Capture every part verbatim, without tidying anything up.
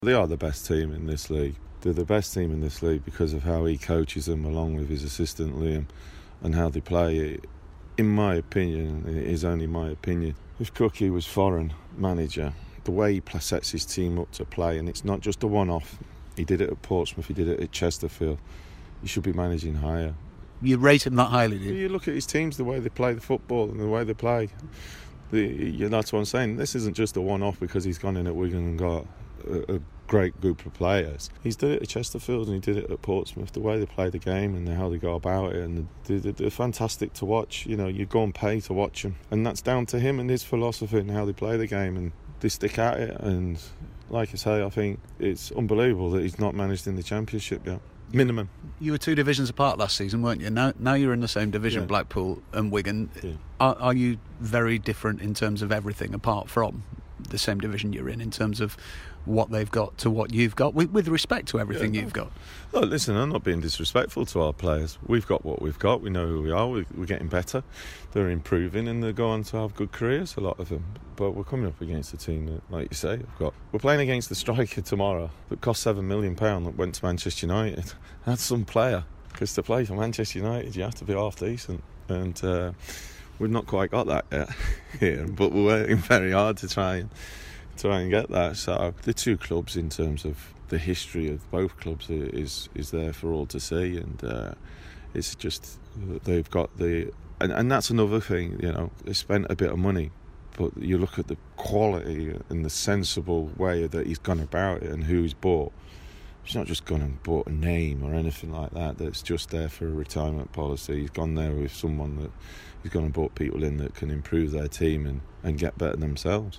They are the best team in this league. They're the best team in this league because of how he coaches them, along with his assistant Liam, and how they play. In my opinion, it is only my opinion, if Cookie was foreign manager, the way he sets his team up to play, and it's not just a one-off. He did it at Portsmouth, he did it at Chesterfield. He should be managing higher. You rate him that highly, do you? You look at his teams, the way they play the football and the way they play. The, yeah, that's what I'm saying. This isn't just a one-off because he's gone in at Wigan and got a, a great group of players. He's did it at Chesterfield and he did it at Portsmouth. The way they play the game and how they go about it, and they're, they're fantastic to watch. You know, you go and pay to watch them, and that's down to him and his philosophy and how they play the game, and they stick at it. And like I say, I think it's unbelievable that he's not managed in the Championship yet. Minimum. You were two divisions apart last season, weren't you? Now, now you're in the same division, yeah. Blackpool and Wigan. Yeah. Are, are you very different in terms of everything apart from the same division you're in, in terms of what they've got to what you've got, with, with respect to everything yeah, no. you've got? Look, listen, I'm not being disrespectful to our players. We've got what we've got. We know who we are. We, we're getting better. They're improving, and they go on to have good careers, a lot of them. But we're coming up against a team that, like you say, we've got. We're playing against the striker tomorrow that cost seven million pounds that went to Manchester United. That's some player, because to play for Manchester United, you have to be half decent. And uh, we've not quite got that yet here, but we're working very hard to try and try and get that. So the two clubs, in terms of the history of both clubs, is is there for all to see, and uh, it's just they've got the and, and that's another thing. You know, they spent a bit of money, but you look at the quality and the sensible way that he's gone about it and who he's bought. He's not just gone and bought a name or anything like that that's just there for a retirement policy. He's gone there with someone that he's gone and brought people in that can improve their team and, and get better themselves.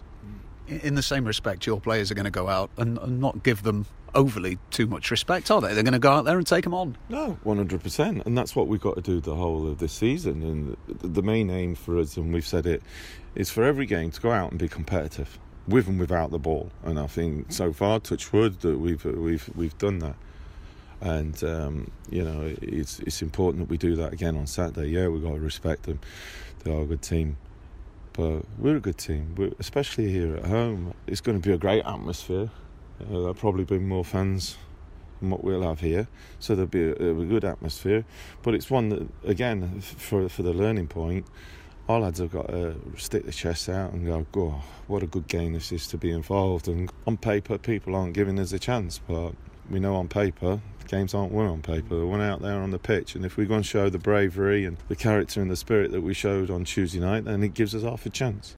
In the same respect, your players are going to go out and, and not give them overly too much respect, are they? They're going to go out there and take them on. No, one hundred percent. And that's what we've got to do the whole of this season. And the, the main aim for us, and we've said it, is for every game to go out and be competitive, with and without the ball. And I think so far, touch wood, that we've we've we've done that. And um, you know, it's it's important that we do that again on Saturday. Yeah, we've got to respect them. They are a good team. But we're a good team, we're, especially here at home. It's going to be a great atmosphere. Uh, there'll probably be more fans than what we'll have here, so there'll be a, a good atmosphere. But it's one that, again, for for the learning point, our lads have got to stick their chests out and go, "Oh, what a good game this is to be involved." And on paper, people aren't giving us a chance, but we know on paper, games aren't won on paper. They're won out there on the pitch. And if we go and show the bravery and the character and the spirit that we showed on Tuesday night, then it gives us half a chance.